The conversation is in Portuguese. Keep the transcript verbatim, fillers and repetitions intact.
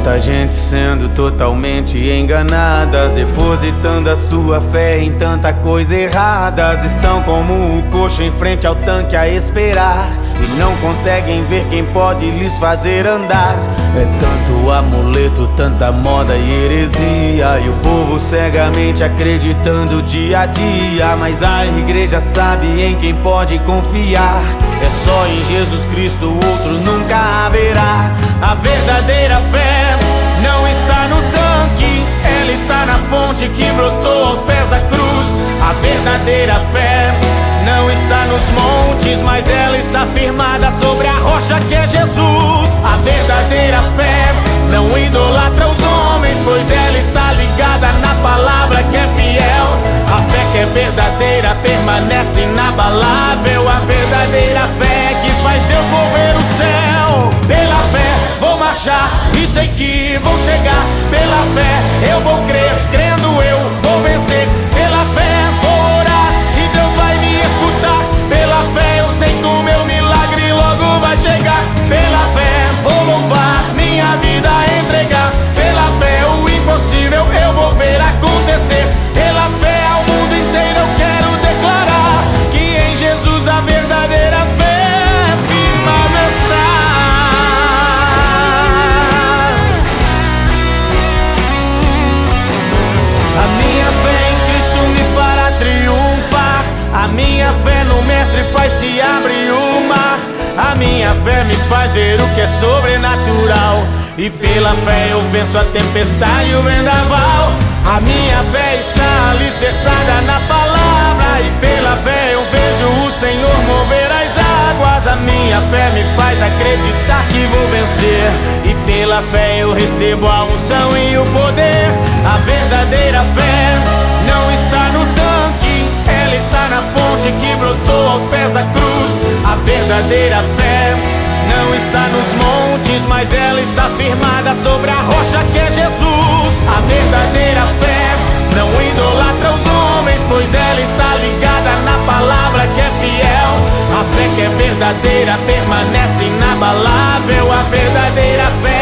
Tanta gente sendo totalmente enganadas, depositando a sua fé em tanta coisa errada. Estão como o coxo em frente ao tanque a esperar, e não conseguem ver quem pode lhes fazer andar. É tanto amuleto, tanta moda e heresia, e o povo cegamente acreditando dia a dia. Mas a igreja sabe em quem pode confiar. É só em Jesus Cristo, outro nunca haverá. A verdadeira fé não está no tanque, ela está na fonte que brotou aos pés da cruz. A verdadeira fé não está nos montes, mas ela está firmada sobre a rocha que é Jesus. A verdadeira fé não idolatra os homens, pois ela está ligada na palavra que é fiel. A fé que é verdadeira permanece inabalável. A verdadeira fé que faz Deus mover o céu. Pela fé vou marchar e sei que vou chegar. Pela fé eu vou crer, crendo eu vou vencer. Pela fé vou orar e Deus vai me escutar. Pela fé eu sei que o meu milagre logo vai chegar. Pela fé vou louvar, minha vida entregar. Pela fé o impossível eu vou ver acontecer. Pela fé ao mundo inteiro eu quero declarar que em Jesus a verdadeira fé firmada está. A minha fé em Cristo me fará triunfar. A minha fé no Mestre faz se abrir o mar. A minha fé me faz ver o que é sobrenatural, e pela fé eu venço a tempestade e o vendaval. A minha fé está alicerçada na palavra, e pela fé eu vejo o Senhor mover as águas. A minha fé me faz acreditar que vou vencer, e pela fé eu recebo a unção e o poder. A verdadeira fé não está no tanque, ela está na fonte que brotou aos pés da cruz. A verdadeira fé não está nos montes, mas ela está firmada sobre a rocha que é Jesus. A verdadeira fé não idolatra os homens, pois ela está ligada na palavra que é fiel. A fé que é verdadeira permanece inabalável. A verdadeira fé